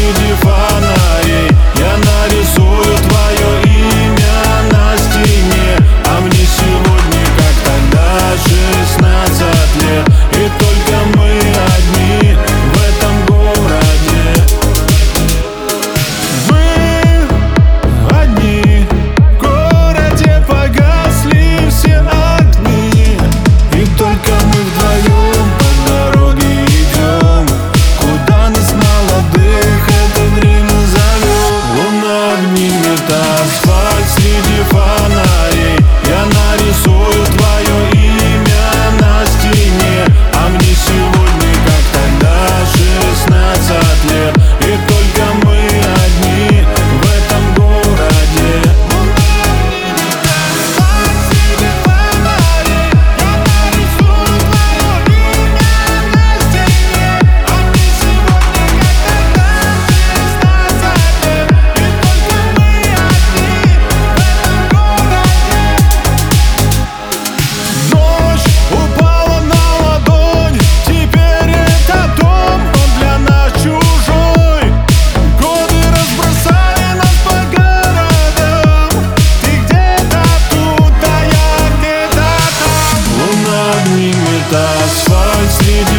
среди фонарей. Я нарисую твое имя на стене, а мне сегодня, как тогда, 16 лет. И только мы одни в этом городе. Мы одни в городе, погасли все огни. И только мы вдвоем по дороге идем, куда нас молодых это время зовет. Луна обнимет асфальт среди фонарей. Я нарисую твое имя на стене, а мне сегодня, как тогда, 16 лет. И только мы одни в этом городе. Ночь упала на ладонь, теперь это дом, он для нас чужой. Годы разбросали нас по городам. Ты где-то тут, а я где-то там. Луна обнимет асфальт среди